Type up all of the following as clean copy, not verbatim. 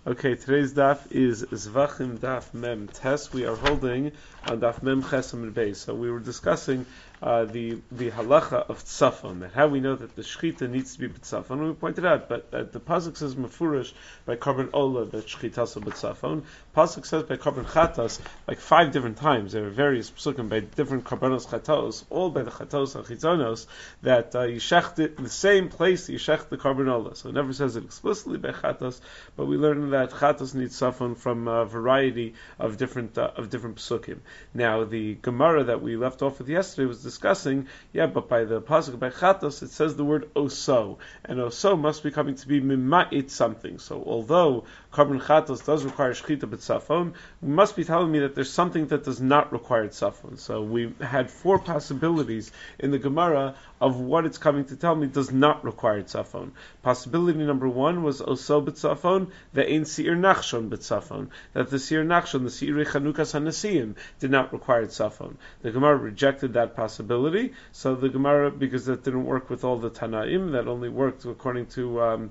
Okay, today's daf is Zvachim Daf Mem Tes. We are holding on Daf Mem Chesam and Beis. So we were discussing the halacha of tzafon, that how we know that the shchita needs to be b'tzafon. We pointed out, but the pasuk says mefurish by carbon ola that shchita b'tzafon. Pasuk says by carbon chatas like 5 different times. There are various psukim by different carbonos chatos, all by the chatos and chitonos, that you shecht it in the same place you shecht the carbon ola. So it never says it explicitly by chatas, but we learn that chatas needs tzafon from a variety of different psukim. Now the Gemara that we left off with yesterday was discussing, but by the pasuk by chatas it says the word oso, and oso must be coming to be mima'it something. So although carbon chatas does require shchita b'tzafon, you must be telling me that there's something that does not require tzafon. So we had 4 possibilities in the Gemara of what it's coming to tell me does not require tzafon. Possibility number 1 was oso b'tzafon, ve'ein seir nachshon b'tzafon, that the seir nachshon, the seir chanukas hanasiyim, did not require tzafon. The Gemara rejected that possibility, so the Gemara, because that didn't work with all the Tanaim, that only worked according to Rabbi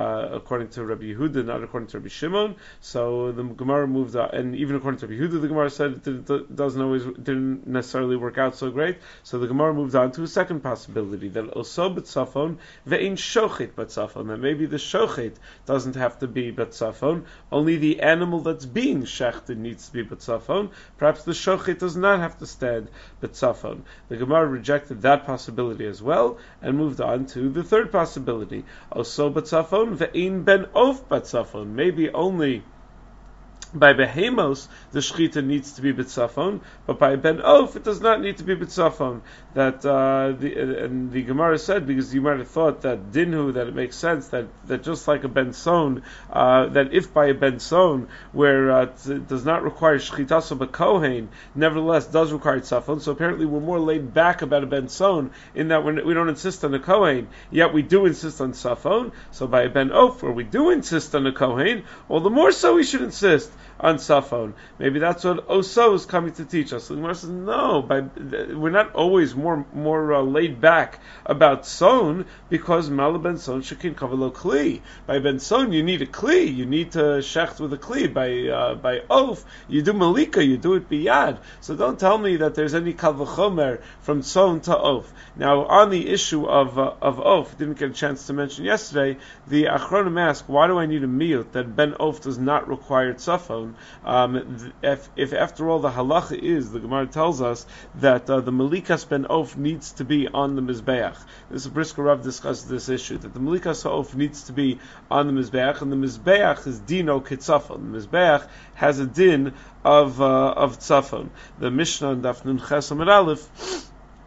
Yehuda, not according to Rabbi Shimon. So the Gemara moved on, and even according to Rabbi Yehuda, the Gemara said it didn't necessarily work out so great. So the Gemara moved on to a second possibility, that oso b'tzafon ve'in shochet b'tzafon, that maybe the shochet doesn't have to be b'tzafon, only the animal that's being shechted needs to be b'tzafon. Perhaps the shochet does not have to stand b'tzafon. The Gemara rejected that possibility as well, and moved on to the third possibility, oso b'tzafon ve'in ben of b'tzafon, maybe only by behemos the shchita needs to be b'tzafon, but by ben of it does not need to be b'tzafon. That the Gemara said, because you might have thought that dinhu, that it makes sense that just like a ben son, that if by a ben son where it does not require shchita b'kohen, nevertheless does require tzafon. So apparently we're more laid back about a ben son in that we don't insist on a kohen, yet we do insist on tzafon. So by a ben of, where we do insist on a kohen, all the more so we should insist on Safon. Maybe that's what Oso is coming to teach us. So the Gemara says, no, we're not always more laid back about Son, because Mala Ben Son Shekin Kavalo Kli. By Ben Son you need a Kli, you need to shecht with a Kli. By Oaf, you do Malika, you do it biyad. So don't tell me that there's any Kal V'chomer from Son to Oaf. Now on the issue of Oaf, didn't get a chance to mention yesterday, the Achronim ask, why do I need a miyut that Ben Oaf does not require Tzafon? If after all the halacha is, the Gemara tells us that the Malikas ben Of needs to be on the Mizbeach. This Brisker Rav discussed this issue, that the Malikas Of needs to be on the Mizbeach, and the Mizbeach is dino kitzafon. The Mizbeach has a din of tzafon. The Mishnah in Daf Nun Ches Amud Aleph,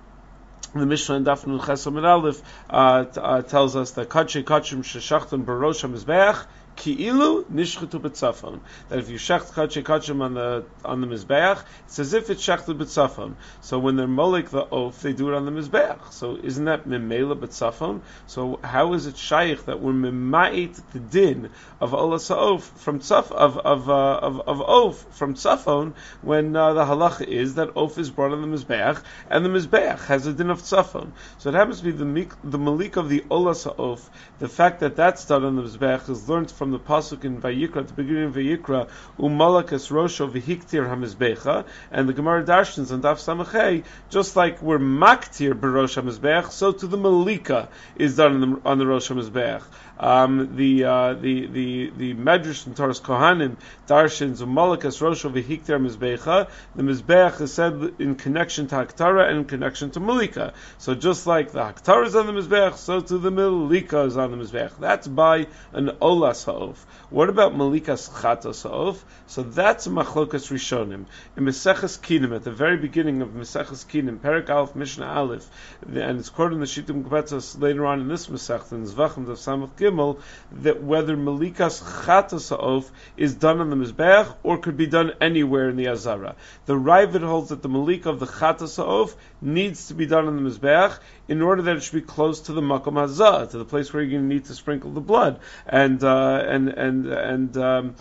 tells us that Kachei Kachim Sheshachton Barosh HaMizbeach Ki'ilu nishchetu b'tzafon. That if you shecht kachei kachim on the mizbeach, it's as if it's shechted b'tzafon. So when they're molek the oaf, they do it on the mizbeach. So isn't that mimela b'tzafon? So how is it shaykh that we're mimait the din of olas ha'of from tzaf of oaf from tzafon when the halacha is that oaf is brought on the mizbeach and the mizbeach has a din of tzafon? So it happens to be the malik of the olas ha'of. The fact that that's done on the mizbeach is learned from the pasuk in Vayikra, at the beginning of Vayikra, umalakas rosho v'hiktir hamizbecha, and the Gemara darshans on Daf Samachay, just like we're maktir b'rosh hamizbech, so to the malika is done on the rosh hamizbech. The Medrash in Toras Kohanim darshans umalakas rosho v'hiktir hamizbecha. The mizbech is said in connection to haktara and in connection to malika. So just like the haktara is on the mizbech, so to the malika is on the mizbech. That's by an olas ha'of. What about malikas chatas ha'of? So that's machlokas rishonim. In Meseches Kinim, at the very beginning of Meseches Kinim, Perek Aleph, Mishnah Aleph, and it's quoted in the Shittim Kebetzos later on in this Mesech, in Zvachim of Samach Gimel, that whether malikas chatas ha'of is done on the Mizbeach or could be done anywhere in the Azara. The Ravid holds that the malik of the chatas ha'of needs to be done on the Mizbeach in order that it should be close to the Makom Hazah, to the place where you're going to need to sprinkle the blood. And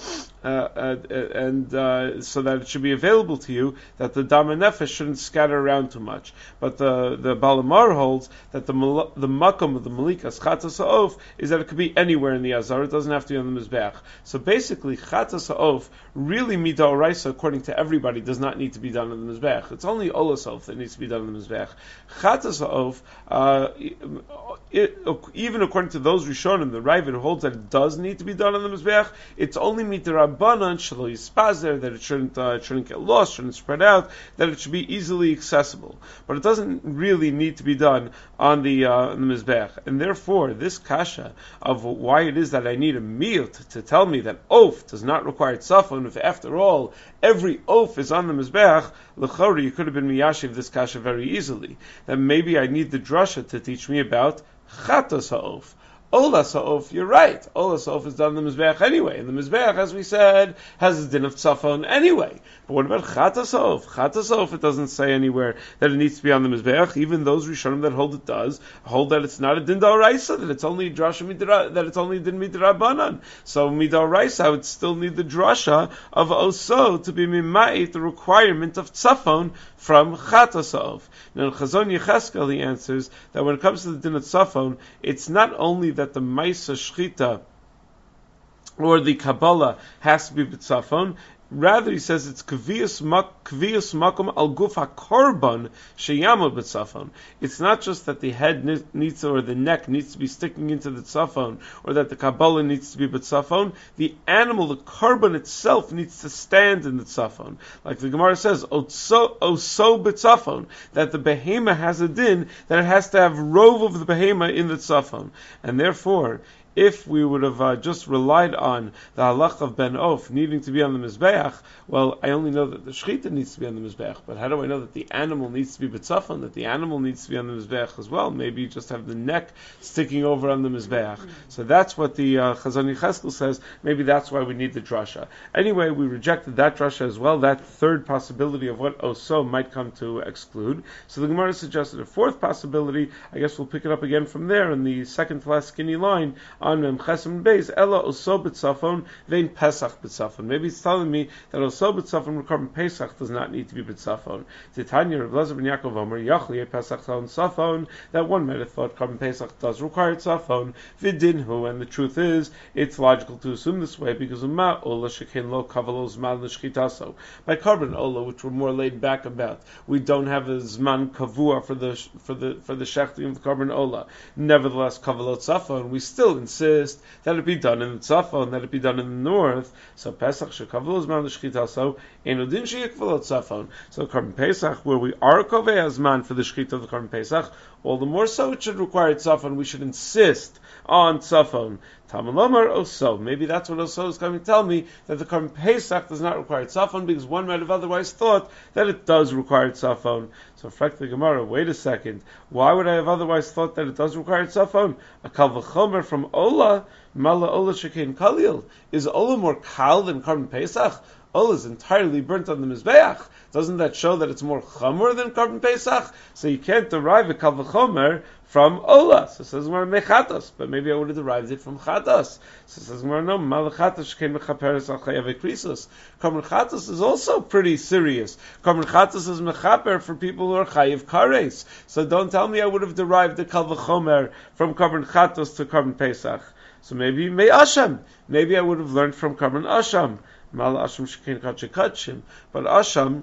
so that it should be available to you, that the dam and nefesh shouldn't scatter around too much. But the Balamar holds that the makom of the malikas chatas ha'of is that it could be anywhere in the azar. It doesn't have to be on the mizbeach. So basically, chatas ha'of really midoraisa, according to everybody, does not need to be done on the mizbeach. It's only olas ha'of that needs to be done on the mizbeach. Chatas ha'of, even according to those Rishonim, the Ravid holds that it does need to be done on the mizbeach. It's only midrabanan shelo yispazer, that it shouldn't get lost, shouldn't spread out, that it should be easily accessible. But it doesn't really need to be done on the mizbeach, and therefore this kasha of why it is that I need a meal to tell me that oaf does not require tzafon, if after all every oaf is on the mizbeach, l'chori, you could have been miyashiv this kasha very easily. That maybe I need the drasha to teach me about chatos ha'of. Olas ha'of, you're right. Olas ha'of is done in the Mizbeach anyway. And the Mizbeach, as we said, has a din of tzafon anyway. But what about Chatas ha'of? Chatas ha'of, it doesn't say anywhere that it needs to be on the Mizbeach. Even those Rishonim that hold it does, hold that it's not a din d'oraisa, that it's only drasha that it's only din midrabanan. So midoraisa, I would still need the drasha of oso to be mimait, the requirement of tzafon from Chatas ha'of. Now in Chazon Yecheskel, he answers that when it comes to the din of tzafon, it's not only that the Maisa Shchita or the Kabbalah has to be b'tzafon. Rather, he says it's kviyas makom al guf hakorban sheyamod b'tzafon. It's not just that the head needs or the neck needs to be sticking into the tzafon, or that the Kabbalah needs to be b'tzafon. The animal, the korban itself, needs to stand in the tzafon. Like the Gemara says, oso b'tzafon, that the behema has a din that it has to have rove of the behema in the tzafon, and therefore, if we would have just relied on the halach of Ben Of needing to be on the Mizbeach, well, I only know that the Shechita needs to be on the Mizbeach, but how do I know that the animal needs to be B'tzafon, that the animal needs to be on the Mizbeach as well? Maybe you just have the neck sticking over on the Mizbeach. So that's what the Chazon Yecheskel says. Maybe that's why we need the drasha. Anyway, we rejected that drasha as well, that third possibility of what Oso might come to exclude. So the Gemara suggested a fourth possibility. I guess we'll pick it up again from there in the second to last skinny line, on Mem Chesem Beis, Ella Oso B'tzafon, Vein Pesach B'tzafon. Maybe it's telling me that Oso B'tzafon Rekorban Pesach does not need to be B'tzafon. Titania Rav Lezer ben Yaakov Omer, Yachli Pesach Tzafon Tzafon, that one might have thought Korban Pesach does require Tzafon, Vidinhu, and the truth is, it's logical to assume this way, because Uma Ola Shekin Lo Kavalo Zman L'Shchitaso. By Korban Ola, which we're more laid back about, we don't have a Zman Kavua for the Shechting of the Korban Ola. Nevertheless, Kavalo Tzafon, we still insist that it be done in the Tzafon, that it be done in the north. So Pesach shekavul zman l'shchita, so enudin sheyikvul Tzafon. So Korban Pesach, where we are kovei azman for the shchita of the Korban Pesach, all the more so it should require Tzafon. We should insist on Tzafon. Talmud Lomar Oso. Maybe that's what Oso is coming to tell me, that the Korban Pesach does not require Tzafon, because one might have otherwise thought that it does require Tzafon. So, Frek the Gemara, wait a second. Why would I have otherwise thought that it does require Tzafon? A Kal V'chomer from Ola, Mala Ola Shekein Kalil. Is Ola more Kal than Korban Pesach? Ola is entirely burnt on the Mizbeach. Doesn't that show that it's more Chomer than Korban Pesach? So you can't derive a Kal V'chomer from Ola. So it says Gemara Mechatos, but maybe I would have derived it from Chatos. So it says Gemara no, Malachatos Shekein Mechaperes Al Chayav Krisos. Korban Chatos is also pretty serious. Korban Chatos is Mechaper for people who are Chayav Kares. So don't tell me I would have derived the Kal V'chomer from Korban Chatos to Korban Pesach. So maybe Mei Asham. Maybe I would have learned from Korban Asham. Mal Asham Shekein Kache Kachim. But Asham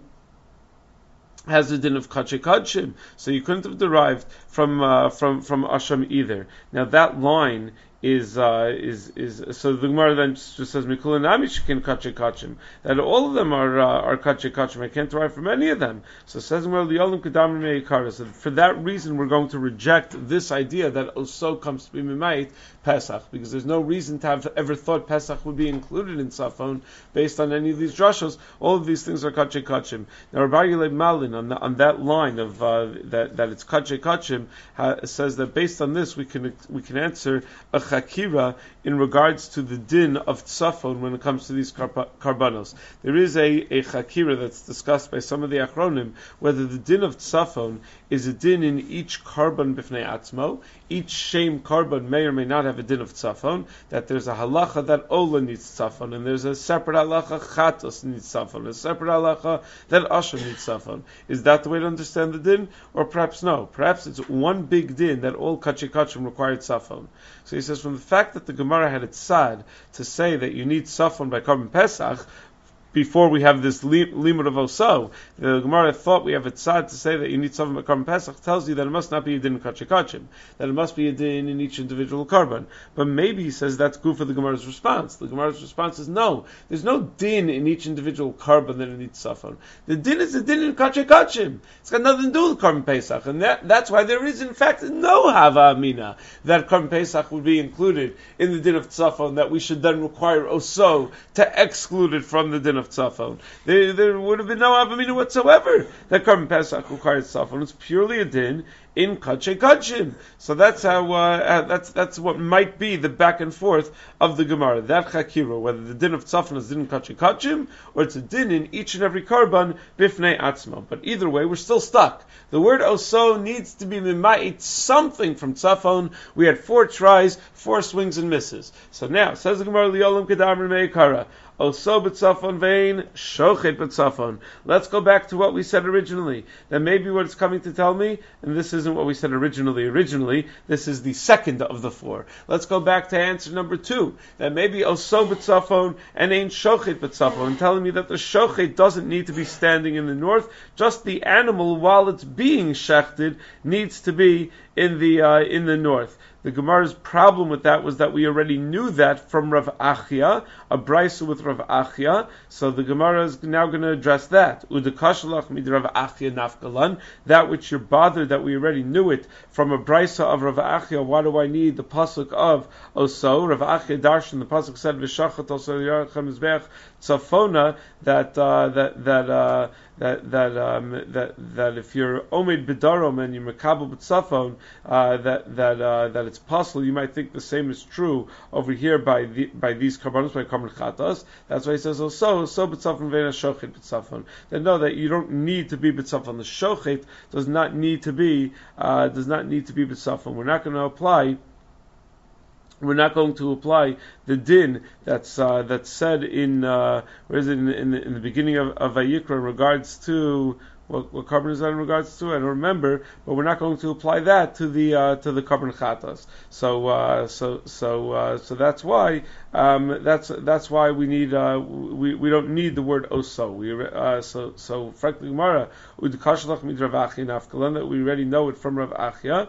has a din of kache kachim, so you couldn't have derived from Asham either. Now that line is so the Gemara then just says Mikulanami Shekin Kache Kachim, that all of them are Kache Kachim. I can't derive from any of them. So it says Gemara Liolim Kedam Meikara. So for that reason we're going to reject this idea that Oso comes to be Mimayit Pesach, because there's no reason to have ever thought Pesach would be included in Tzafon based on any of these drashos. All of these things are Kache Kachim. Now Rabbi Yilei Malin on that line of that it's Kache Kachim says that based on this we can answer a chakira in regards to the din of tzafon when it comes to these karbanos. There is a chakira that's discussed by some of the achronim, whether the din of tzafon is a din in each karban b'fnei atzmo. Each shame karban may or may not have a din of tzafon, that there's a halacha that ola needs tzafon, and there's a separate halacha chatos needs tzafon, a separate halacha that asher needs tzafon. Is that the way to understand the din? Or perhaps no. Perhaps it's one big din that all kachikachim require tzafon. So he says, from the fact that the Gemara had it sad to say that you need tzafon by Karban Pesach, before we have this limud of oso, the Gemara thought we have it sad to say that you need something by Karban Pesach, tells you that it must not be a din in kachikachim, that it must be a din in each individual karban. But maybe he says that's good for the Gemara's response. The Gemara's response is no, there's no din in each individual karban that it needs tzafon. The din is a din in kachikachim. It's got nothing to do with Karban Pesach, and that's why there is in fact no hava amina that Karban Pesach would be included in the din of tzafon, that we should then require oso to exclude it from the din of tzafon. There would have been no avamina whatsoever that Karban Pesach requires tzafon. It's purely a din in kachei kachim. So that's how that's what might be the back and forth of the Gemara. That chakira, whether the din of tzafon is din in kachei kachim or it's a din in each and every karban bifnei atzma. But either way, we're still stuck. The word oso needs to be mimait something from tzafon. We had 4 tries, 4 swings and misses. So now says the Gemara liolam kedam meikara. Oso b'tzafon vein, shochet b'tzafon. Let's go back to what we said originally. That maybe what it's coming to tell me, and this isn't what we said originally, this is the second of the 4. Let's go back to answer number 2. That maybe oso b'tzafon and ain't shochet b'tzafon, and telling me that the shochet doesn't need to be standing in the north, just the animal while it's being shechted needs to be in the north. The Gemara's problem with that was that we already knew that from Rav Achia, a brisa with Rav Achia. So the Gemara is now going to address that. Udekashalach mid Rav Achia nafkalan. That which you're bothered that we already knew it from a brisa of Rav Achia. Why do I need the pasuk of oso? Rav Achia darshan, the pasuk said v'shachat oso yarachem mizbeach tzafona, that if you're omed b'darom and you're mekabel b'tzafon, that it's possible. You might think the same is true over here by these karbanos, by karban chatas. That's why he says so b'tzafon ve'ena shochet b'tzafon. Then know that you don't need to be b'tzafon. The shochet does not need to be b'tzafon. We're not going to apply the din that's said in where is it in the beginning of Vayikra in regards to what karban is that in regards to? I don't remember, but we're not going to apply that to the karban chatas. So that's why that's why we need we don't need the word oso. So frankly, Gemara udkashlach mid Rav Achia nafkalan, that we already know it from Rav Achia.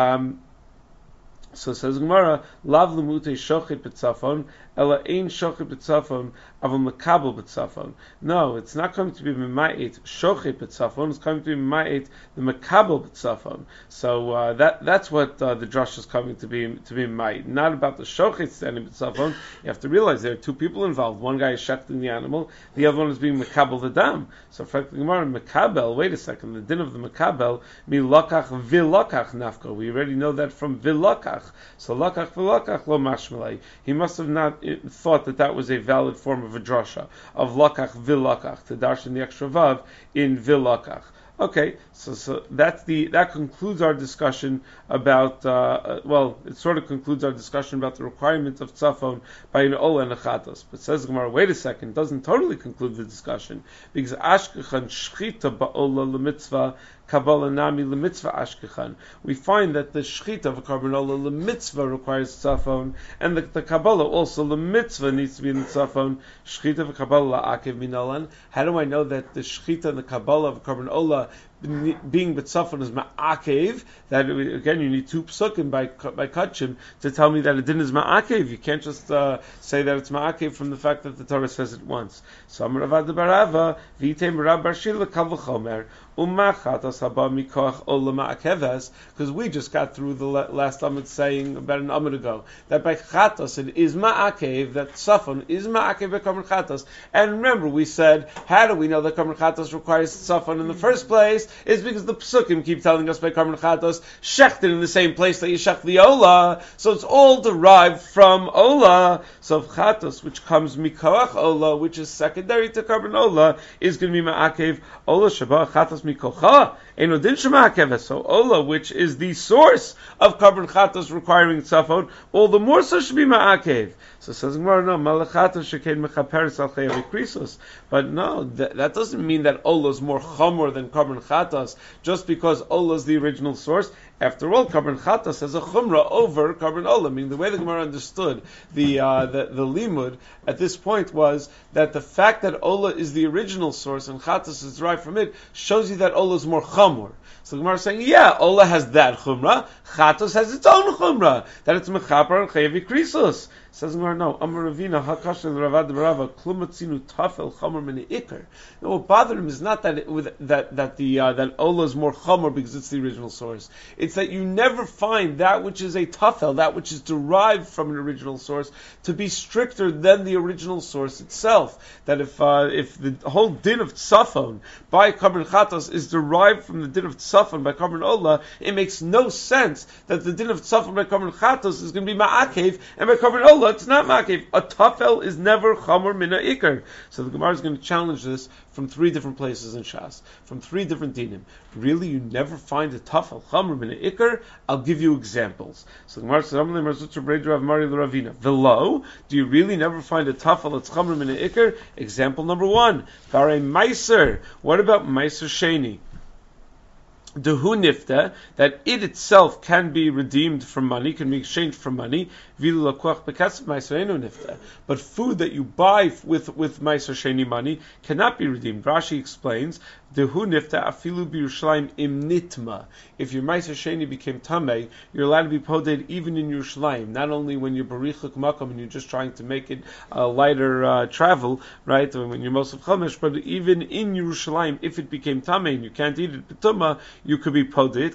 So says Gemara, lav lemute shochet b'tzafon, ela ein shochet b'tzafon, aval mekabel b'tzafon. No, it's not coming to be mima'et shochet b'tzafon, it's coming to be mima'et the mekabel b'tzafon. So that's what the drush is coming to be mima'et. Not about the shochet standing b'tzafon. You have to realize there are 2 people involved. One guy is shechting the animal, the other one is being mekabel the dam. So frankly, Gemara, mekabel, wait a second, the din of the mekabel, mi lokach vilokach nafko. We already know that from vilokach. So lakach v'lakach lo mashmalei. He must have not thought that was a valid form of a drasha of lakach v'lakach to darshan the extra vav in v'lakach. Okay, so that concludes our discussion about it sort of concludes our discussion about the requirement of tzafon by an ola and a chatos. But says Gemara, wait a second, doesn't totally conclude the discussion, because ashkechan shchita ba'ola lemitzvah kabbalah nami lemitzvah ashkechan. We find that the shchita of a karban ola lemitzvah requires tzafon, and the kabbalah also lemitzvah needs to be in the tzafon. Shchita of a kabbalah la'akev minalan. How do I know that the shchita and the kabbalah of a karban ola being b'tzafon is ma'akev? That again, you need 2 psukim by kachim to tell me that it din is ma'akev. You can't just say that it's ma'akev from the fact that the Torah says it once. So Amar Ravad Barava v'itei Rab Bar Shila kal v'chomer u'machatas haba mikoach ola ma'akeves, because we just got through the last Amud saying about an Amud ago that by chatas it is ma'akev, that tzafon is ma'akev by karban chatas. And remember, we said, how do we know that karban chatas requires tzafon in the first place? is because the Psukim keep telling us by Karban Chatos, shechted in the same place that you shech the Ola, so it's all derived from Ola. So Chatos, which comes Mikoach Ola, which is secondary to Karban Ola, is going to be Ma'akev Ola Shaba Chatos Mikocha, Enodin Shema'akev. So Ola, which is the source of Karban Chatos requiring Tzafon, all the more so should be Ma'akev. So says Gemara, no, Malachatos Shekain Mechaperes Al Chayav Krisos. But no, that doesn't mean that Ola is more Chomer than Karban Chatos, just because Ola is the original source. After all, Karban Chatas has a chumrah over Karban Ola. I mean, the way the Gemara understood the limud at this point was that the fact that Ola is the original source and Chatas is derived from it shows you that Ola is more chamor. So the Gemara is saying, yeah, Ola has that chumrah, Chatas has its own chumrah, that it's mechaper and chayav krisos. Says Gemara, no, Amar Ravina Hakash Ravad Barava Klumatzinu Tafel Chomer Min Ikar. No, what bothered him is not that that Ola is more chomer because it's the original source. It's that you never find that which is a tafel, that which is derived from an original source, to be stricter than the original source itself. That if the whole din of tzafon by Karban Chatos is derived from the din of tzafon by Karban Ola, it makes no sense that the din of tzafon by Karban Chatos is going to be ma'akev, and by Karban Ola it's not ma'akev. A tafel is never chomer mina ikar. So the Gemara is going to challenge this from three different places in Shas, from three different dinim. Really, you never find a tafel chomer mina ikar? I'll give you examples. So the Gemara says, Velo, do you really never find a tafel that's chomer mina ikar? Example number one, Vare Meiser. What about Meiser Sheni? Dehu nifta, that it itself can be redeemed for money, can be exchanged for money. But food that you buy with Meiser Sheni money cannot be redeemed. Rashi explains, Dehu nifta afilu b'Yerushalayim im nitma. If your Meiser Sheni became tamei, you're allowed to be poded even in Yerushalayim. Not only when you're barichuk makom and you're just trying to make it a lighter travel, right? Or when you're most of Chumash, but even in Yerushalayim, if it became tamei and you can't eat it b'tumah, you could be poded.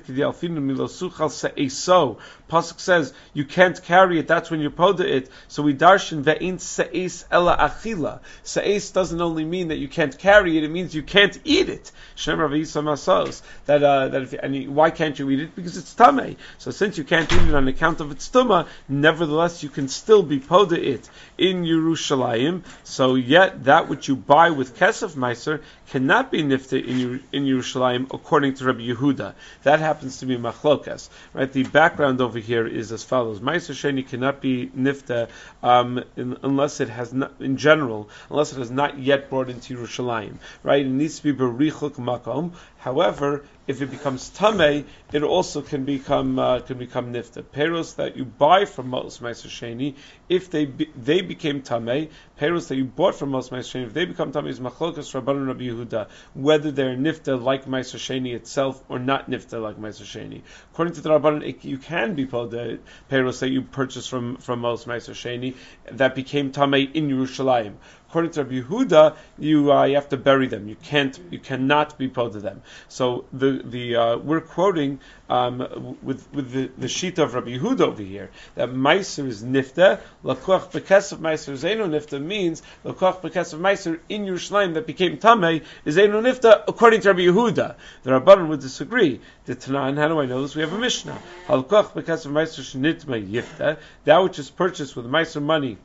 Pasuk says you can't carry it. That's when you poda it. So we darshan ve'in se'es ela achila. Se'es doesn't only mean that you can't carry it; it means you can't eat it. Shem Rav Yisrael Masos. Why can't you eat it? Because it's tamei. So since you can't eat it on account of its tuma, nevertheless you can still be poda it in Yerushalayim. So yet that which you buy with kesef meiser cannot be nifta in Yerushalayim according to Rabbi Yehuda. That happens to be machlokas. Right? The background over here is as follows: Meiser Sheni cannot be nifta unless it has not, in general, unless it has not yet brought into Yerushalayim. Right? It needs to be berichuk makom. However, if it becomes tamei, it also can become nifta. Peros that you buy from Mos Meiser Sheni, if they became tamei, peros that you bought from Mos Meiser Sheni, if they become tamei, is machlokas Rabbanan Rabbi Yehuda, whether they're nifta like Meiser Sheni itself or not nifta like Meiser Sheni. According to the Rabbanan, you can be poded peros that you purchased from Mos Meiser Sheni that became tamei in Yerushalayim. According to Rabbi Yehuda, you have to bury them. You cannot be poded them. So we're quoting with the sheet of Rabbi Yehuda over here that Meiser is nifta. Lakuach bekesef Meiser zeinu nifta means lakuach bekesef Meiser in Yerushalayim that became tamei is zeinu nifta according to Rabbi Yehuda. The Rabbanan would disagree. The Tanan, how do I know this? We have a Mishnah. Lakuach bekesef Meiser shnitma yifta, that which is purchased with Meiser money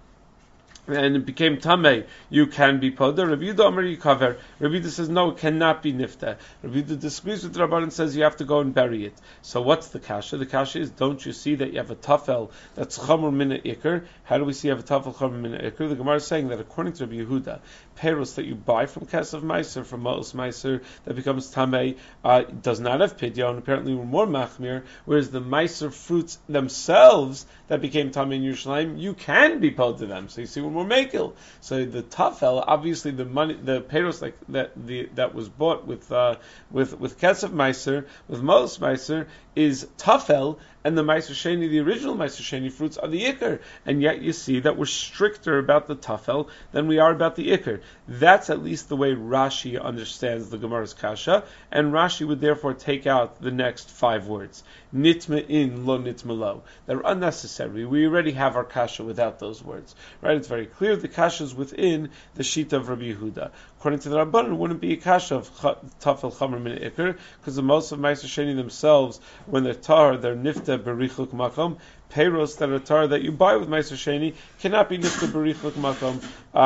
and it became tamei, you can be poda. Rabbi Yehuda Amar Yikaver. Rabbi Yehuda says no, it cannot be nifta. Rabbi Yehuda disagrees with the Rabbanan and says you have to go and bury it. So what's the kasha? The kasha is, don't you see that you have a tafel that's chamur mina ikar? How do we see you have a tafel chamur mina ikar? The Gemara is saying that according to Rabbi Yehuda, peros that you buy from kesef meiser, from Mos Meiser that becomes tamei, does not have pidyon. Apparently we're more machmir, whereas the meiser fruits themselves that became tamei in Yerushalayim, you can be poda them. So you see we're more mekil. So the tafel, obviously the money, the peros like that was bought with kesef meiser, with Mos Meiser, is tafel, and the Meiser Sheni, the original Meiser Sheni fruits, are the ikar. And yet you see that we're stricter about the tafel than we are about the ikar. That's at least the way Rashi understands the Gemara's kasha, and Rashi would therefore take out the next 5 words. Nitma in, lo nitma lo. They're unnecessary. We already have our kasha without those words. Right? It's very clear the kasha is within the shita of Rabbi Yehuda. According to the Rabbanan, it wouldn't be a kasha of tafel chamer min ikr, because the most of Meiser Sheni themselves, when they're tar, they're nifta berichuk makom. Peiros that are tar that you buy with Meiser Sheni cannot be nifta berichuk makom.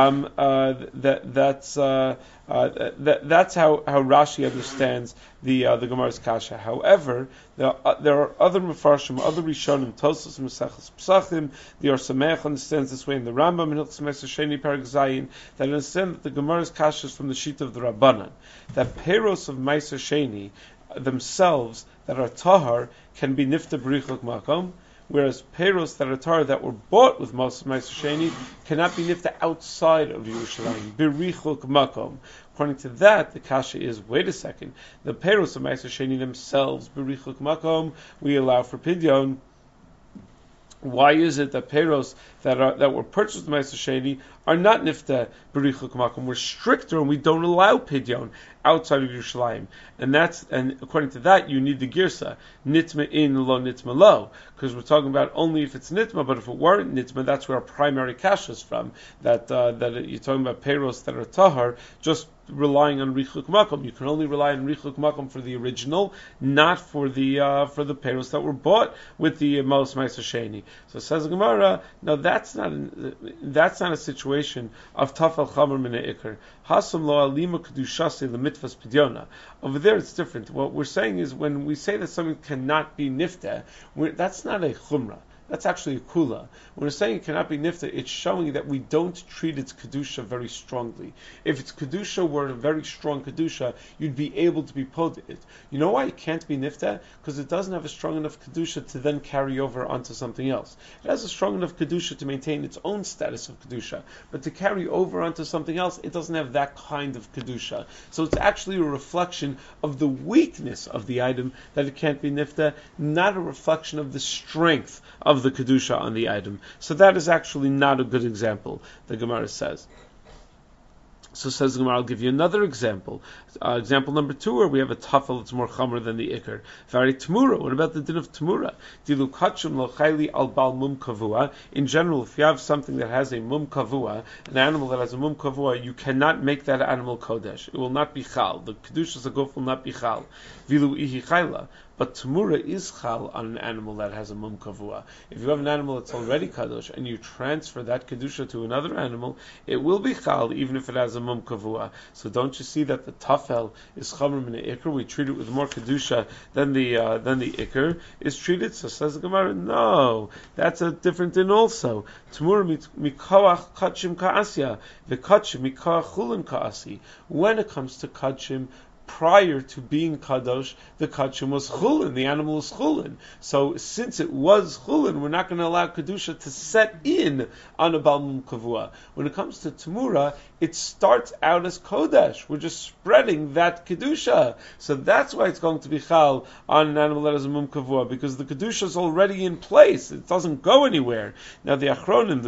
That's how Rashi understands the Gemara's kasha. However, there are other Mefarshim, other Rishonim, Tosfos Mesechus Pesachim. The Or Sameach understands this way in the Rambam in Hilchos Meiser Sheni Perek Zayin, that understand that the Gemara's kasha is from the sheet of the Rabbanan, that Peiros of Meiser Sheni themselves that are tahar can be nifta berichuk makom, whereas peiros that are tar that were bought with most Meiser Sheni cannot be nifta outside of Yerushalayim, berichuk makom. According to that, the kasha is, wait a second, the peiros of Meiser Sheni themselves, berichuk makom, we allow for pidyon. Why is it that peiros that were purchased with Meiser Sheni are not nifta berichuk makom? We're stricter and we don't allow pidyon outside of Yerushalayim, and according to that, you need the girsa nitma in lo nitma lo, because we're talking about only if it's nitma. But if it weren't nitma, that's where our primary kasha is from. That you're talking about peiros that are tahar, just relying on richuk makom. You can only rely on richuk makom for the original, not for the peiros that were bought with the Mos Meiser Sheni. So says the Gemara, no, that's not a situation of tafel chamer min ikr. Hasam lo alima kedushase lemitvas pidyona. Over there, it's different. What we're saying is when we say that something cannot be nifta, that's not a chumrah. That's actually a kula. When we're saying it cannot be nifta, it's showing that we don't treat its kedusha very strongly. If its kedusha were a very strong kedusha, you'd be able to be pod it. You know why it can't be nifta? Because it doesn't have a strong enough kedusha to then carry over onto something else. It has a strong enough kedusha to maintain its own status of kedusha, but to carry over onto something else, it doesn't have that kind of kedusha. So it's actually a reflection of the weakness of the item that it can't be nifta, not a reflection of the strength of the kedusha on the item. So that is actually not a good example, the Gemara says. So says the Gemara, I'll give you another example. Example number 2, where we have a tafel that's more chamer than the ikr. Vari tmura. What about the din of tmura? Dilu kachum lo chayli al bal mum kavua. In general, if you have something that has a mum kavua, an animal that has a mum kavua, you cannot make that animal kodesh. It will not be chal. The kedushas aguf will not be chal. Vilu ihi chayla. But Tamura is chal on an animal that has a mum kavua. If you have an animal that's already kadosh and you transfer that kedusha to another animal, it will be chal even if it has a mum kavua. So don't you see that the tafel is chamer min ikr? We treat it with more kedusha than the ikr is treated. So says the Gemara, no, that's a different din also. Tamura mikoach kachim kaasya, v'kachim mikoach chulin kaasi. When it comes to kachim, prior to being kadosh, the kachim was chulin, the animal was chulin. So since it was chulin, we're not going to allow kedusha to set in on a balmum kavua. When it comes to tamura, it starts out as kodesh. We're just spreading that kedusha. So that's why it's going to be chal on an animal that has a mum kavua, because the kedusha is already in place. It doesn't go anywhere. Now the achronim,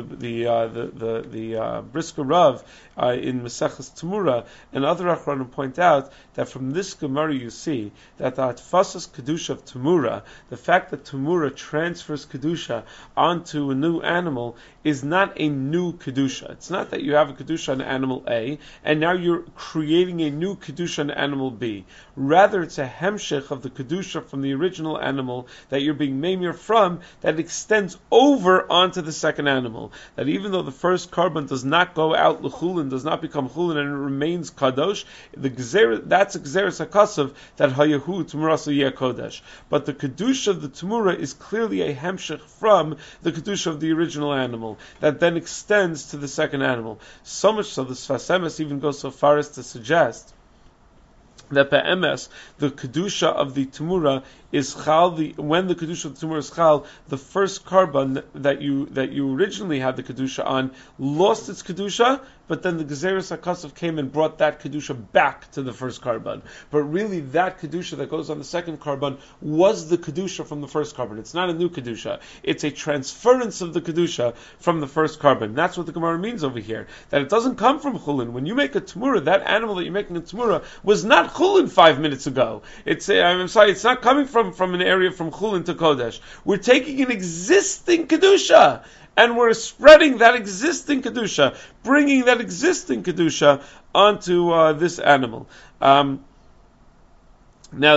the Brisker Rav in Maseches Tamura and other achronim point out that from this Gemara you see that the atfasas kedusha of Tamura, the fact that Tamura transfers kedusha onto a new animal, is not a new kedusha. It's not that you have a kedusha on animal A and now you're creating a new kedusha on animal B. Rather, it's a hemshech of the kedusha from the original animal that you're being memir from, that extends over onto the second animal. That even though the first carbon does not go out l'chulin, does not become chulin, and it remains kadosh, that's a gzeres hakasav that hayahu tamurasu yeh kodesh. But the kedusha of the tamura is clearly a hemshech from the kedusha of the original animal that then extends to the second animal. So much so, the Sfas Emes even goes so far as to suggest that be'emes, the kedusha of the tamura is chal. When the kedusha of the tamura is chal, the first carbon that you originally had the kedusha on lost its kedusha, but then the Gezeres HaKasav came and brought that kedusha back to the first carbon. But really, that kedusha that goes on the second carbon was the kedusha from the first carbon. It's not a new kedusha; it's a transference of the kedusha from the first carbon. That's what the Gemara means over here. That it doesn't come from chulin. When you make a tamura, that animal that you're making a tamura was not chulin 5 minutes ago. It's not coming from an area from chulin to kodesh. We're taking an existing kedusha and we're spreading that existing kedusha, bringing that existing kedusha onto this animal. Now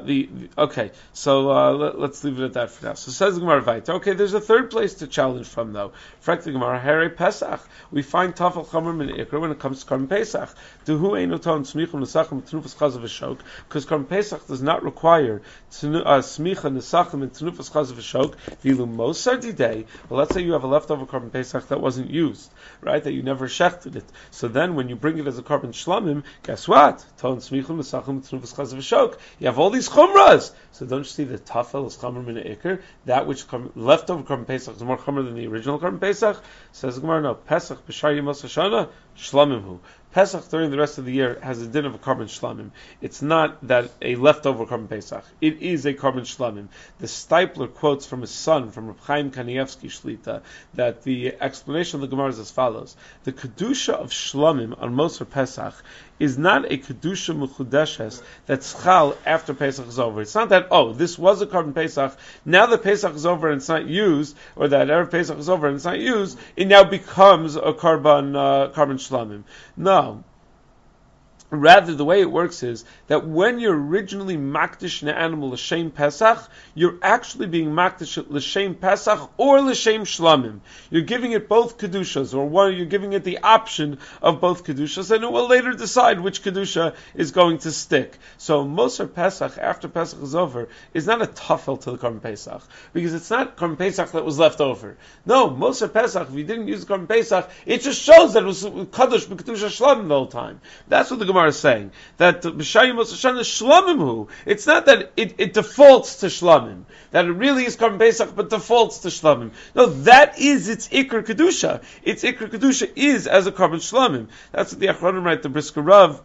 okay, so let's leave it at that for now. So says the Gemara Vayta. Okay, there's a third place to challenge from though. Frak the Gemara Harei Pesach. We find Tafel Chomer Min Ikra when it comes to Korban Pesach. Duhu Eino Ton Smicha Nesachim Tnufas Chazav V'Shok, because Korban Pesach does not require Smicha Nesachim and Tnufas Chazav V'Shok. Vilu Mosar Didei. Well, let's say you have a leftover Korban Pesach that wasn't used, right? That you never shechted it. So then, when you bring it as a Korban Shlamim, guess what? Ton Smicha Nesachim Tnufas Chazav V'Shok. You have all these chumras. So don't you see the tafel is chamer min ikr? That which leftover Korban Pesach is more chamer than the original Korban Pesach. Says the Gemara, no. Pesach b'shar yemos hashana shlamim hu. Pesach during the rest of the year has a din of a Korban Shlamim. It's not that a leftover Korban Pesach. It is a Korban Shlamim. The Stipler quotes from his son, from Reb Chaim Kanievsky Shlita, that the explanation of the Gemara is as follows. The Kedusha of Shlamim on Moser Pesach is not a Kedusha Mechudeshes that's Chal after Pesach is over. It's not that, this was a Korban Pesach, now that Pesach is over and it's not used, or that Erev Pesach is over and it's not used, it now becomes a Korban Shlamim. No. Rather, the way it works is that when you're originally makdish an animal l'shem Pesach, you're actually being makdish it l'shem Pesach or l'shem Shlamim. You're giving it both kedushas, or you're giving it the option of both kedushas, and it will later decide which kedusha is going to stick. So Moser Pesach, after Pesach is over, is not a tafel to the Korban Pesach, because it's not Korban Pesach that was left over. No, Moser Pesach, if you didn't use the Korban Pesach, it just shows that it was kadosh b'kedusha Shlamim the whole time. That's what the Gemara is saying, that b'shayim Moshe Shlamim hu. It's not that it defaults to Shlamim, that it really is Korban Pesach but defaults to Shlamim. No, that is its Iker Kedusha. Its Iker Kedusha is as a Korban Shlamim. That's what the Achronim write, the Brisker Rav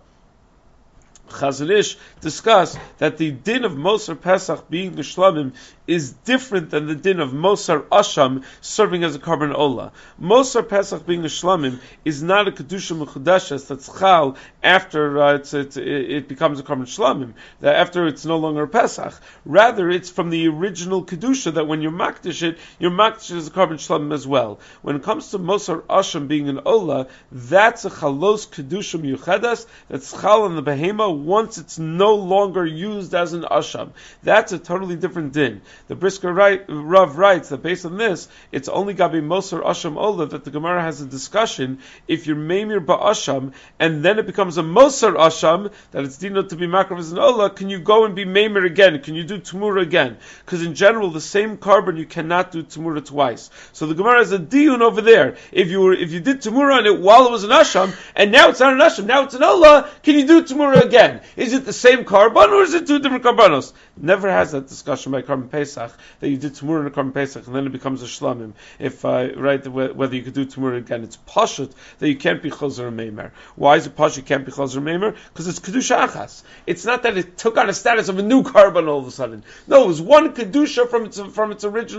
Chazon Ish discuss that the din of Moser Pesach being the Shlamim is different than the din of Moser Asham serving as a Korban Ola. Moser Pesach being a Shlamim is not a Kedusha Mechudeshes that's Chal after it becomes a Korban Shlamim, that after it's no longer a Pesach. Rather, it's from the original Kedusha that when you're Makdish it as a Korban Shlamim as well. When it comes to Moser Asham being an Ola, that's a Chalos Kedusha Miyuchedes that's Chal on the Behema once it's no longer used as an asham. That's a totally different din. The Brisker Rav writes that based on this, it's only Gabi Moser Asham Ola that the Gemara has a discussion. If you're Meimir Ba'asham, and then it becomes a Moser Asham, that it's dinot to be Makrav as an Ola, can you go and be Meimir again? Can you do Tumura again? Because in general, the same carbon, you cannot do Tumura twice. So the Gemara has a diyun over there. If you did Tumura on it while it was an Asham, and now it's not an Asham, now it's an Ola, can you do Tumura again? Is it the same carbon or is it two different carbonos? Never has that discussion by Korban Pesach that you did Tumur in a Korban Pesach and then it becomes a Shlamim. If whether you could do Tumur again, it's Pashut that you can't be Chazer Meimer. Why is it Pashut you can't be Chazer Meimer? Because it's Kedusha Achas. It's not that it took on a status of a new carbon all of a sudden. No, it was one Kedusha from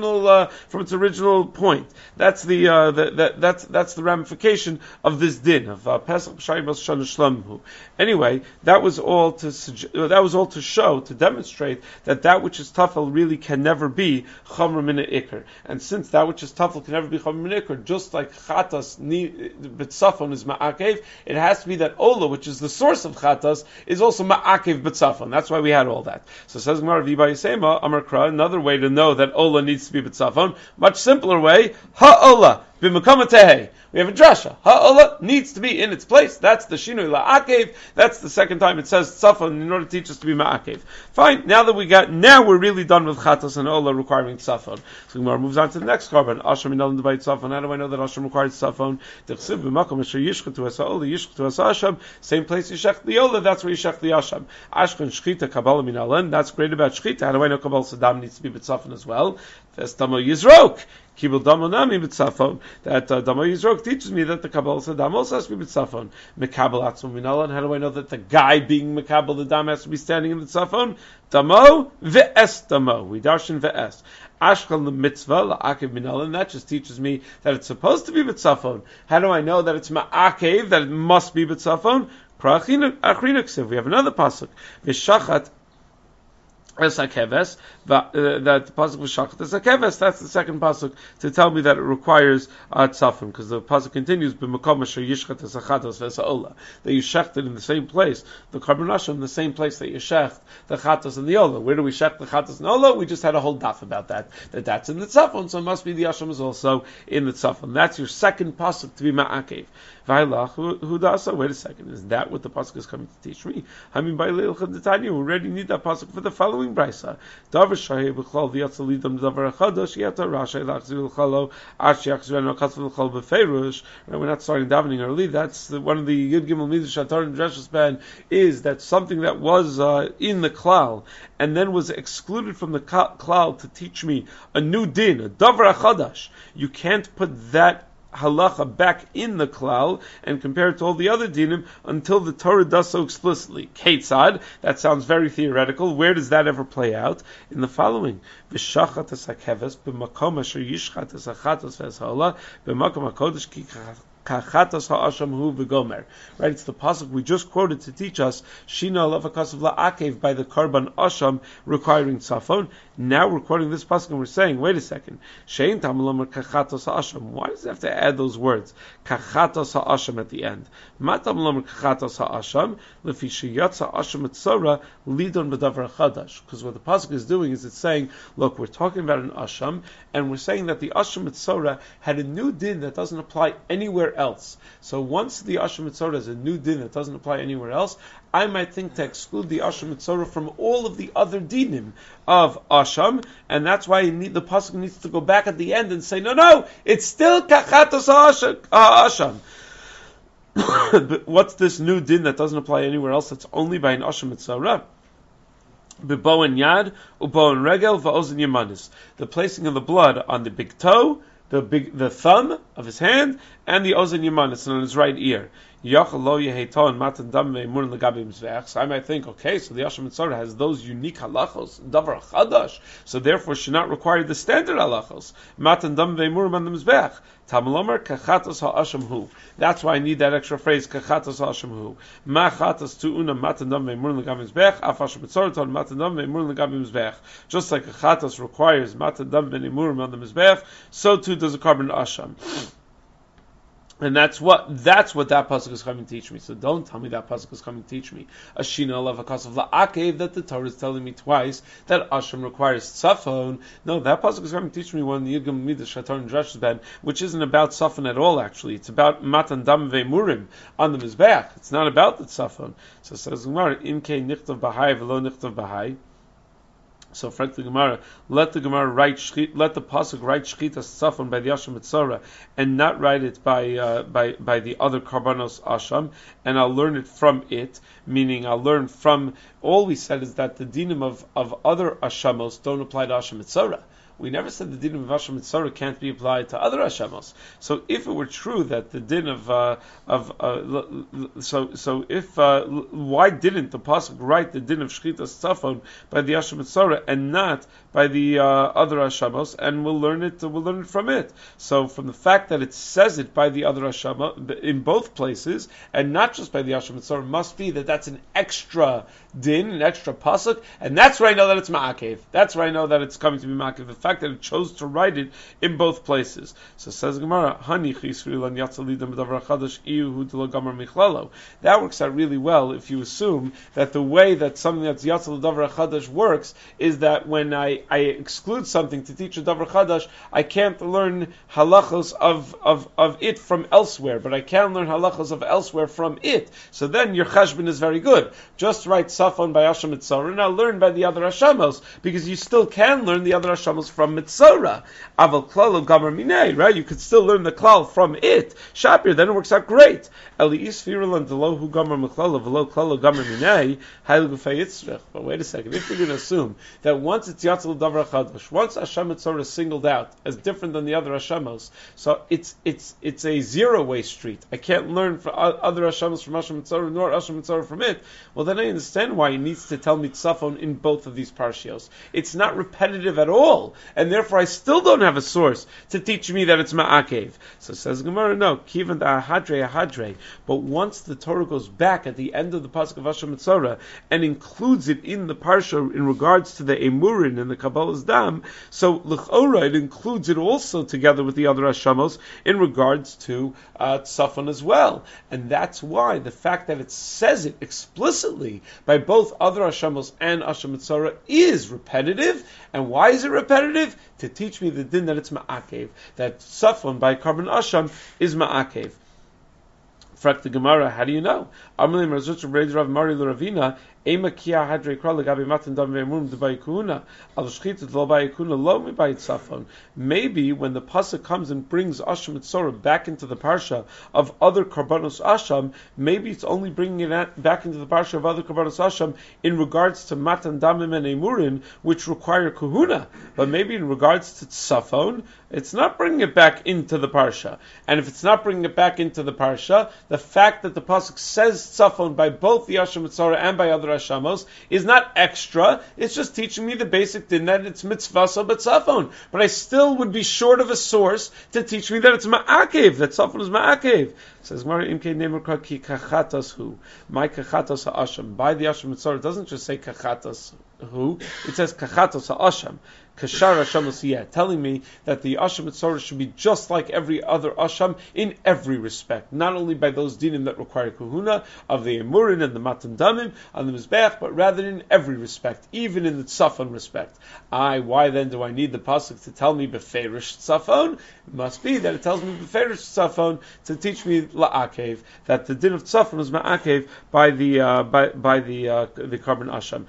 its original point. That's the ramification of this din of Pesach B'Shayim Shana Shlamhu. Anyway, that was all to show, to demonstrate that which is tafel really can never be chomer min ikr. And since that which is tafel can never be chomer min ikr, just like chatas b'tzafon is ma'akev, it has to be that ola, which is the source of chatas, is also ma'akev b'tzafon. That's why we had all that. So says Gemara V'Yiba Yisema Amar Kra, another way to know that ola needs to be b'tzafon, much simpler way, ha'ola b'makam tehe. We have a drasha. Ha'ola needs to be in its place. That's the shinui la'akev. That's the second time it says tzafon in order to teach us to be ma'akev. Fine. Now we're really done with chatas and ola requiring tzafon. So Gemara moves on to the next carbon. Asham minal d'bayit tzafon. How do I know that Asham requires tzafon? D'chsiv b'makom asher yishchatu asa ola yishchatu asa Asham. Same place yishach the ola. That's where yishach the Asham. Ashkan shchita kabbalah minalan. That's great about shchita. How do I know kabbalah sadam needs to be b'tzafon as well? Vestamo yizrok. Kibul Damo Nami B'tzafon. That Damo Yizrok teaches me that the Kabbalah Sadam also has to be B'tzafon. Mekabel Atzmo Minalan. How do I know that the guy being Mekabel the Dam has to be standing in the Tzafon? Damo Ve'es Damo. We darshan Ve'es. Ashkal the mitzvah la'akev minalan. That just teaches me that it's supposed to be B'tzafon. How do I know that it's ma'akev, that it must be B'tzafon? We have another pasuk. V'shachat Esakeves, that the pasuk v'shachat esakeves. That's the second pasuk to tell me that it requires tzafim, because the pasuk continues b'makom asher yishchat esachatos v'esaola, that you shecht it in the same place, the carbon asham in the same place that you shecht the chatos and the ola. Where do we shecht the chatos and ola? We just had a whole daf about that's in the tzafon, so it must be the asham is also in the tzafon. That's your second pasuk to be ma'akev. Vailach hudasa. Wait a second, is that what the pasuk is coming to teach me? I mean, by leilchad detanya, we already need that pasuk for the following brisa. Davar shahei b'chlal v'yatzalidam davar achadosh yata rashay lachzir l'chalo ash yachzir nokatz l'chal b'feirush. We're not starting davening early. That's one of the Yud Gimel Midas Shatar and Dreshus Ben, is that something that was in the klal and then was excluded from the klal to teach me a new din, a davar achadash. You can't put that halacha back in the klal and compare it to all the other dinim until the Torah does so explicitly. Ketzad, that sounds very theoretical. Where does that ever play out? In the following: V'shachat esakeves b'makom asher yishchat esachatos v'esaola b'makom hakodesh ki kachatos ha'asham hu v'gomer. Right, it's the pasuk we just quoted to teach us shina alav hakasav la'akev by the karban asham requiring tzafon. Now we're quoting this pasuk and we're saying, wait a second, shein tamalomer kachatos ha'asham. Why does it have to add those words kachatos ha'asham at the end? Ma tamalomer kachatos ha'asham lefi sheyatza asham etzora lidon b'davar chadash. Because what the pasuk is doing is it's saying, look, we're talking about an asham and we're saying that the asham etzora had a new din that doesn't apply anywhere else. So once the asham etzora is a new din that doesn't apply anywhere else, I might think to exclude the asham etzora from all of the other dinim of asham, and that's why the pasuk needs to go back at the end and say, no, it's still kachatos asham. But what's this new din that doesn't apply anywhere else? That's only by an asham etzora. B'bo and yad, ubo and regel, va'ozen yamanis. The placing of the blood on the big toe, the thumb of his hand, and the ozen yamanis on his right ear. So I might think, okay, so the Asham Mitzvah has those unique halachos, davar chadash, so therefore should not require the standard halachos. Matan dam ve'emurim on the mizbeach. Tamalomer kachatos ha'asham hu. That's why I need that extra phrase kachatos ha'asham hu. Ma chatos tu'una matan dam ve'emurim l'gam mizbeach. Af Asham Mitzvah ton matan dam ve'emurim l'gam mizbeach. Just like kachatos requires matan dam ve'emurim on the mizbeach, so too does a carbon asham. And that's what that pasuk is coming to teach me. So don't tell me that pasuk is coming to teach me a shina alav hakasav la'akev, that the Torah is telling me twice that asham requires tzafon. No, that pasuk is coming to teach me one the Yud Gimel Midas Shatar and Dreshus Ben, which isn't about tzafon at all. Actually, it's about matan dam ve'murim on the mizbeach. It's not about the tzafon. So says Gemara, imkei nichtav bahai v'lo nichtav bahai. So, frankly, Gemara, let the pasuk write shchitas tzafon by the asham etzora, and not write it by the other karbanos asham, and I'll learn it from it. Meaning, I'll learn from. All we said is that the dinim of other ashamos don't apply to asham etzora. We never said the din of Asham Mitzvah can't be applied to other Hashamos. So if it were true that the din why didn't the pasuk write the din of Shchitas Tzafon by the Asham Mitzvah and not by the other Hashamos? And we'll learn it from it. So from the fact that it says it by the other Hashamos in both places and not just by the Asham Mitzvah, must be that that's an extra din, an extra pasuk, and that's where I know that it's ma'akev. That's where I know that it's coming to be ma'akev. The fact that it chose to write it in both places. So says Gemara, that works out really well if you assume that the way that something that's yatzal davar chadash works is that when I exclude something to teach a davar chadash, I can't learn halachos of it from elsewhere, but I can learn halachos of elsewhere from it. So then your cheshbon is very good. Just write safon by Asham Mitzvah and I'll learn by the other Hashamos, because you still can learn the other Hashamos from Mitzvah. Aval klal of gamar minei, right? You could still learn the klal from it. Shapir, then it works out great. Eli isfirul and delohu gamar mechlal of lo klal of gamar minei hayl gufay yitzrich. But wait a second, if you're going to assume that once it's yatzal davar chadash, once Hashem Mitzvah is singled out as different than the other Hashamos, so it's a zero-way street. I can't learn from other Hashamos from Hashem Mitzvah nor Hashem Mitzvah from it. Well, then I understand why he needs to tell me tzafon in both of these parshios. It's not repetitive at all and therefore I still don't have a source to teach me that it's ma'akev. So says Gemara, no, kivan da hadre. But once the Torah goes back at the end of the pasuk of Asher Mitzorah and includes it in the parsha in regards to the emurin and the Kabbalah's dam, so l'chora it includes it also together with the other hashamos in regards to tzafon as well, and that's why the fact that it says it explicitly by both other hashamos and Asher Mitzorah is repetitive. And why is it repetitive? To teach me the din that it's ma'akev, that tzafon by carbon asham is ma'akev. Frak the Gemara, how do you know? Amalei Marzut Rav Mari Ravina. Ema kia hadre kral legabe matan dam ve'emurim debai kuhuna al shchitat lo bai kuhuna lo mibai tzafon. Maybe when the pasuk comes and brings Asher Mitzorah back into the parsha of other karbanos asham, maybe it's only bringing it back into the parsha of other karbanos asham in regards to matan damim and emurin, which require kuhuna. But maybe in regards to tzafon, it's not bringing it back into the parsha. And if it's not bringing it back into the parsha, the fact that the pasuk says tzafon by both the Asher Mitzorah and by other hashamos is not extra. It's just teaching me the basic din that it's mitzvah so tzafon. But I still would be short of a source to teach me that it's ma'akev, that tzafon is ma'akev. Says Mara imke nemer ki kachatas hu, my kachatas ha'asham. By the Asher Mitzorah, it doesn't just say kachatas hu, it says kachatas ha'asham. Kashar Asham Asiyah, telling me that the Asher Mitzorah should be just like every other Asham in every respect, not only by those dinim that require kuhuna of the emurin and the matan damim on the mizbeach, but rather in every respect, even in the tzafon respect. Why then do I need the pasuk to tell me beferish tzafon? It must be that it tells me beferish tzafon to teach me la'akev, that the din of tzafon is ma'akev by the carbon asham.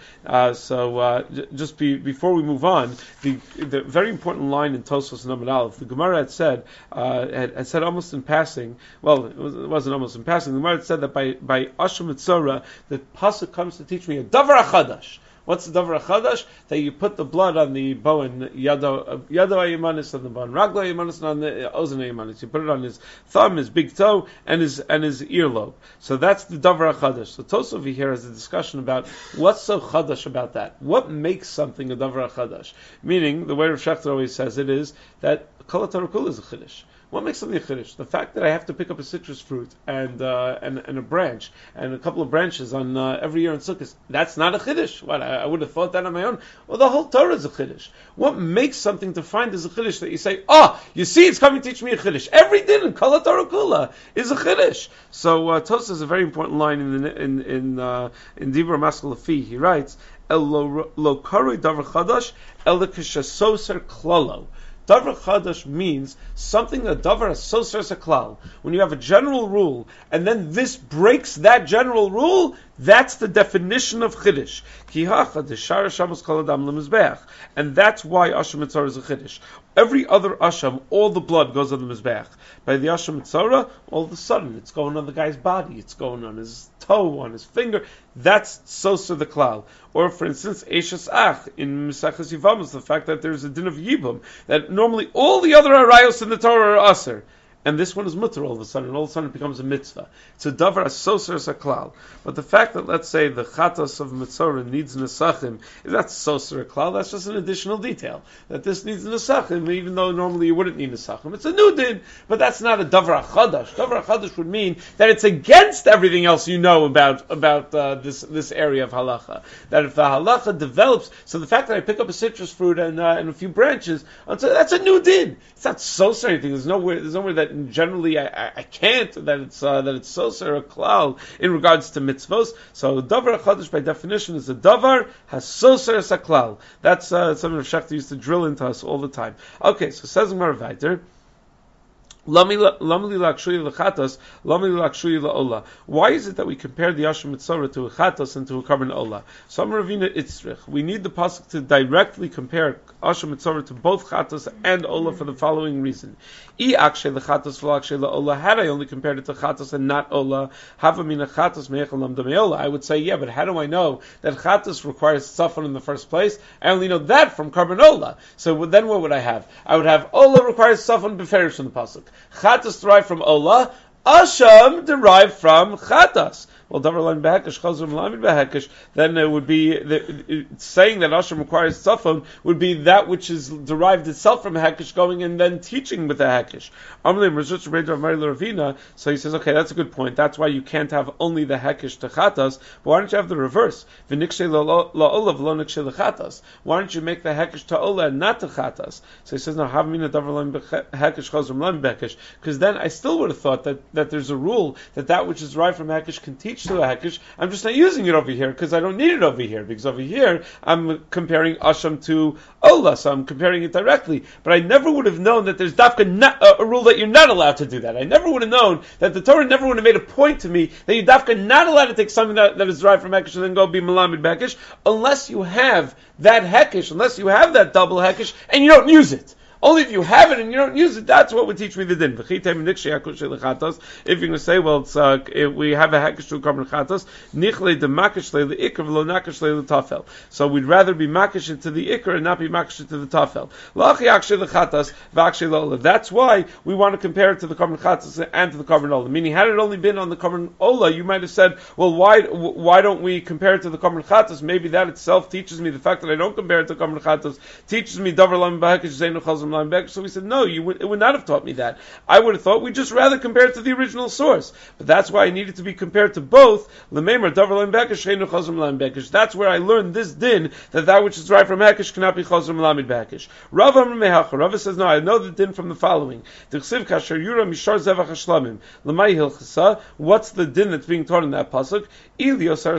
Just before we move on, the very important line in Tosfos Namad Aleph, the Gemara had said almost in passing. Well, it wasn't almost in passing. The Gemara had said that by Asher Mitzorah, the pasuk comes to teach me a davar chadash. What's the davar chadash? That you put the blood on the bow and yado ayemanis on the bow, and raglo ayemanis on the ozen ayemanis. You put it on his thumb, his big toe, and his earlobe. So that's the davar chadash. So Tosfos here has a discussion about what's so chadash about that. What makes something a davar chadash? Meaning, the way Rav Shechter always says it is that kol haTorah kula is a chiddush. What makes something a chiddush? The fact that I have to pick up a citrus fruit and a branch and a couple of branches on every year in Sukkot, that's not a chiddush. What, I would have thought that on my own. Well, the whole Torah is a chiddush. What makes something defined as a chiddush that you say, you see, it's coming to teach me a chiddush. Every din in kol haTorah kula is a chiddush. So Tosfos has a very important line in Dibra Maskal Lafi. He writes, El lo karoi davar chadash el k'shasoser klalo. Davar chadash means something that davar asoser saklal. When you have a general rule, and then this breaks that general rule, that's the definition of chiddush. And that's why Asher Mitzorah is a chiddush. Every other asham, all the blood goes on the mizbeach. By the Asher Mitzorah, all of a sudden, it's going on the guy's body, it's going on his toe, on his finger. That's soser the klal. Or, for instance, Eishes Ach in Mesachas Yevamos, the fact that there's a din of yibum, that normally all the other arayos in the Torah are aser. And this one is mutter all of a sudden, and all of a sudden it becomes a mitzvah. It's a davar asoser saklal. But the fact that, let's say, the chatos of Mitzorah needs nesachim, is that soser klal? That's just an additional detail. That this needs nesachim, even though normally you wouldn't need nesachim. It's a new din, but that's not a davar chadash. Davar chadash would mean that it's against everything else you know about this area of halacha. That if the halacha develops, so the fact that I pick up a citrus fruit and a few branches, that's a new din. It's not soser anything. There's nowhere that generally I can't, that it's soser or klal in regards to mitzvos. So davar chadash by definition is a davar has soser saklal. That's something Rav Shechter used to drill into us all the time. Okay, so says Gemara weiter. Why is it that we compare the Asher Mitzorah to a chatos and to a carbon ola? Some Ravina Itzrich. We need the pasuk to directly compare Asher Mitzorah to both chatos and ola for the following reason. Had I only compared it to chatos and not ola, I would say, yeah, but how do I know that chatos requires tzafon in the first place? I only know that from carbon ola. So then what would I have? I would have ola requires tzafon beferish from the pasuk. Chatas derived from ola, asham derived from chatas. well, davar lam behekesh chazur melamed behekesh, then it would be saying that Asham requires tzafon would be that which is derived itself from a hekesh, going and then teaching with a hekesh. So he says, okay, that's a good point. That's why you can't have only the hekesh to chatas. But why don't you have the reverse? Why don't you make the hekesh to ola and not to chatas? So he says, no, have mina davar lam hekesh chazur lam behekesh, because then I still would have thought that there's a rule that which is derived from a hekesh can teach to a hekesh. I'm just not using it over here because I don't need it over here, because over here I'm comparing Asham to Ola, so I'm comparing it directly. But I never would have known that there's dafka a rule that you're not allowed to do that. I never would have known that the Torah never would have made a point to me that you're dafka not allowed to take something that is derived from Hekesh and then go be Melamed Bekesh, unless you have that Hekesh, unless you have that double Hekesh, and you don't use it. Only if you have it and you don't use it, that's what would teach me the din. If you're going to say, well, if we have a hekesh to korban chatos, nichle de makish le ikr v'lo nakish le tafel. So we'd rather be makish to the ikr and not be makish to the tafel. That's why we want to compare it to the korban chatos and to the korban ola. Meaning, had it only been on the korban ola, you might have said, well, why don't we compare it to the korban chatos? Maybe that itself teaches me, the fact that I don't compare it to korban chatos teaches me davar lam b'hekesh zeinu chazim. So we said, no, it would not have taught me that. I would have thought we just rather compare it to the original source. But that's why I needed to be compared to both. That's where I learned this din, that which is derived from Hekesh cannot be Chazar Melamed Behekesh. Rava says, no, I know the din from the following. What's the din that's being taught in that pasuk? If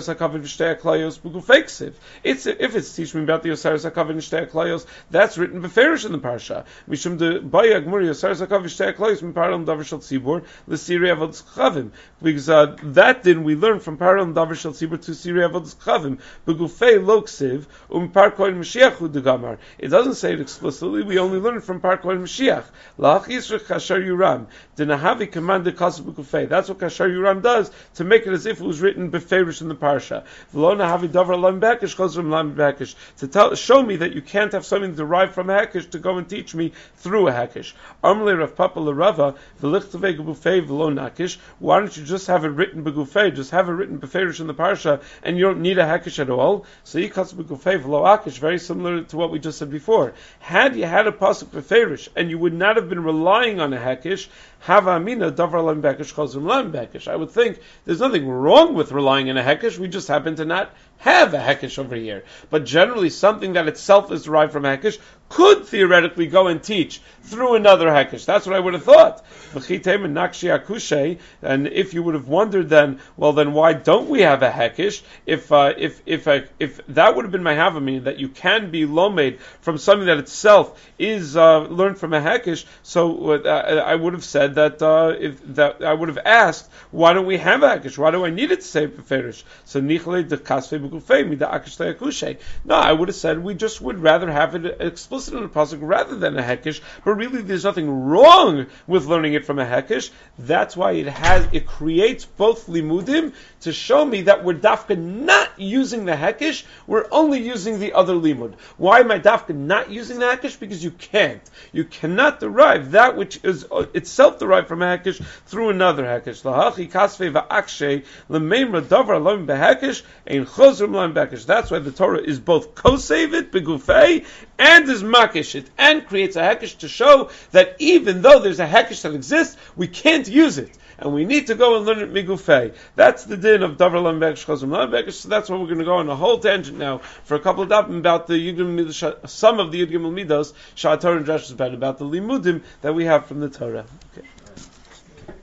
it's teaching me about the Yosaris HaKavod and Shtei HaKlayos, that's written beferish in the parsha. Mishum de Baya Gmuri Yosaris HaKavod Shtei HaKlayos from Paral Davar Shel Tzibur l'Sirei Avodas Chavim, because that din we learn from Paral Davar Shel Tzibur to Sirei Avodas Chavim begufei loksiv Par Kohen Mashiach hu degamar. It doesn't say it explicitly. We only learn from Par Kohen Mashiach. La'ach Yisrach Kashar Yuram Denahavi commanded Kasu begufei. That's what Kashar Yuram does to make it as if it was written beferish in the parsha. V'lo nahavi davar lam bekesh chazrim lam bekesh, to show me that you can't have something derived from a hekesh to go and teach me through a hekesh. Amle Rav Papa l'Rava v'lichtavei gebufei v'lo nakish. Why don't you just have it written begufei? Just have it written beferish in the parsha, and you don't need a hekesh at all. So yikas begufei v'lo akish. Very similar to what we just said before. Had you had a pasuk beferish and you would not have been relying on a hekesh, hava amina davar lam bekesh chazrim lam bekesh. I would think there's nothing wrong with relying on a hekesh. We just happen to not have a hekesh over here. But generally, something that itself is derived from a hekesh could theoretically go and teach through another hekesh. That's what I would have thought. And if you would have wondered then, well then why don't we have a hekesh? If that wothat would have been my havamina, that you can be lomed from something that itself is learned from a hekesh. So I would have said that I would have asked, why don't we have a hekesh? Why do I need it to say beferish? So nichle de kasvei b'gufei mida akish te'akushay. No, I would have said we just would rather have it explicit in a pasuk rather than a hekesh. But really, there's nothing wrong with learning it from a hekesh. That's why it creates both limudim to show me that we're dafka not using the hekesh. We're only using the other limud. Why am I dafka not using the hekesh? Because you can't. You cannot derive that which is itself derived from a hekesh through another hekesh. Lahachi kasvei va'akshay lemeimra davar lam behekesh ein chozrim lam behekesh. That's why the Torah is both kosevit begufei and is makish it and creates a hekesh to show that even though there's a hekesh that exists, we can't use it. And we need to go and learn it migufei. That's the din of davar lam bekesh chazrim lam bekesh. So that's what we're going to go on a whole tangent now for a couple of dapim about the some of the Yud Gimel Midos, Sha'at Torah and Drashos about the limudim that we have from the Torah. Okay.